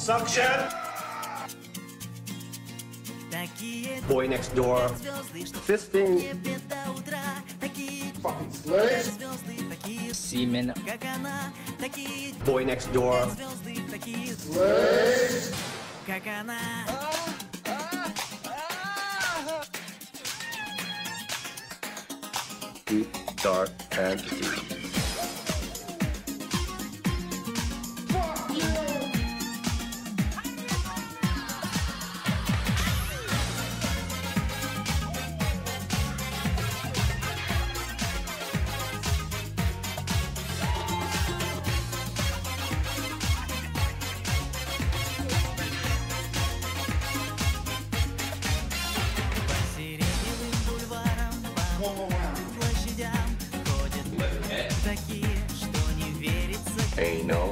Suction. Boy Next Door. Fisting. Fucking slaves. Semen. Boy Next Door. Slaves. Deep, dark fantasy. Anal.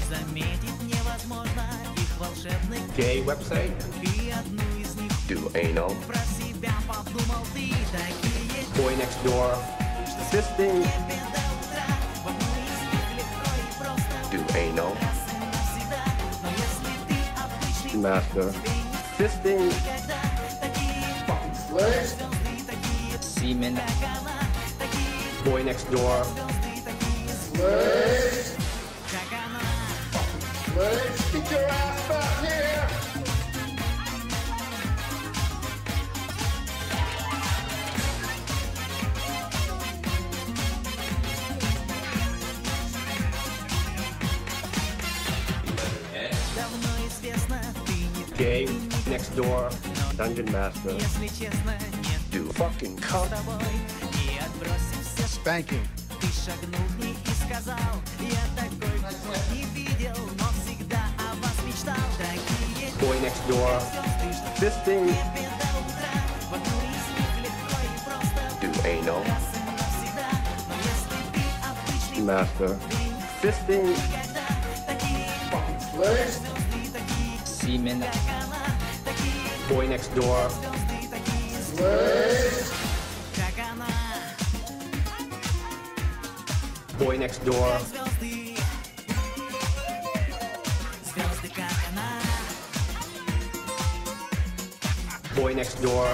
Gay website. Do anal. Boy Next Door. Fisting. Do anal. Master. Fisting. Fucking slaves. Semen. Boy Next Door. Slaves. Slaves. Get your ass back here. Gay Next Door. Dungeon Master. Do fucking cup. Spanking. Boy Next Door. Fisting. Do anal. Master. Fisting. Fucking slaves. Semen. Boy Next Door. Slaves. Boy Next Door. Boy Next Door.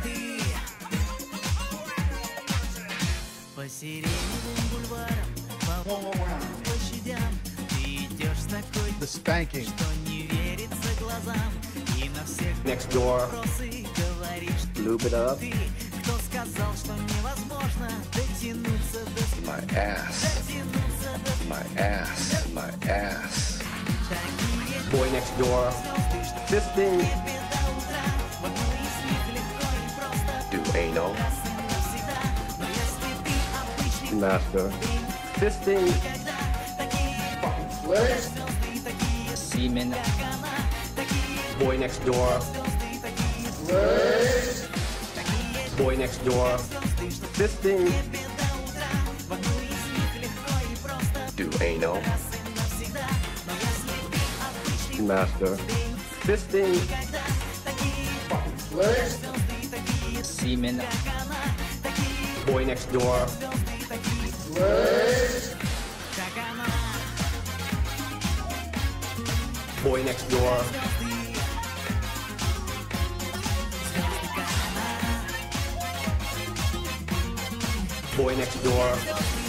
По сиреневым бульварам, по площадям ты идешь с такой, The spanking. что не верится глазам, и на всех Next Door. вопросы говоришь Lube it up. ты. Кто сказал, что невозможно дотянуться до My ass. дотянуться до My ass. My ass. такие Boy Next Door. Fisting. тебе до утра, в одну из них легко и просто Do anal. раз и навсегда. Но если ты обычный Master. Fisting. когда такие Fucking slaves. звезды, такие Semen. как она, такие Boy Next Door. звезды, такие Slaves. Boy Next Door. Fisting. тебе до утра, в одну из них легко и просто Do anal. раз и навсегда. Но если ты обычный Master. Fisting. когда такие Fucking slaves. звезды, такие Semen. как она, такие Boy Next Door. звезды, такие Slaves. как она, Boy Next Door. звезды, как она, Boy Next Door. звезды.